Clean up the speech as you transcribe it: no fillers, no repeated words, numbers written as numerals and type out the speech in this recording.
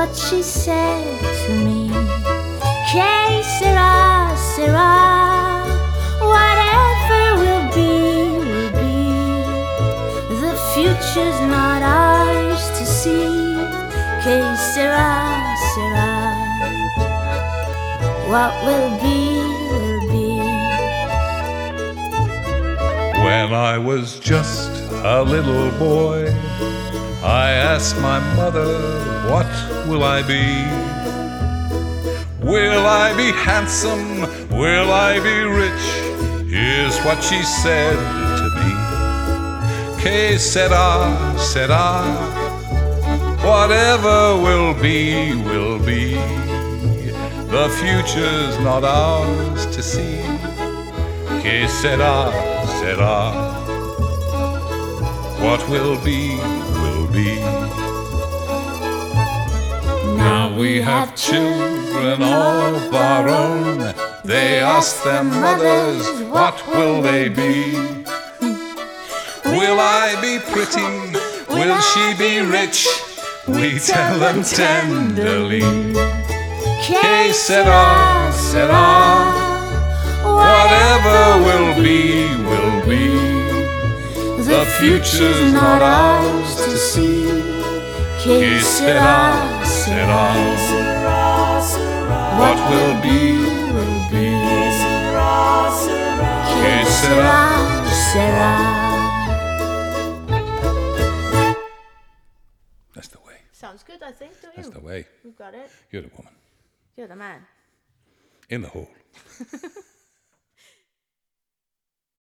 what she said to me. Que sera, sera, whatever will be, will be. The future's not ours to see. Que sera, sera, what will be, will be. When I was just a little boy, I asked my mother, what will I be? Will I be handsome? Will I be rich? Here's what she said to me. Que sera, sera, whatever will be, will be. The future's not ours to see. Que sera, sera, what will be, will be. Now we have children of our own. They ask their mothers, what will they be? Will I be pretty? Will she be rich? We tell them tenderly. Que sera, sera, whatever will be, will be. The future's not ours to see. Que sera, sera, what will be, will be. Que sera, sera. That's the way. Sounds good, I think, don't you? That's the way. We've got it. You're the woman. You're the man. In the hole.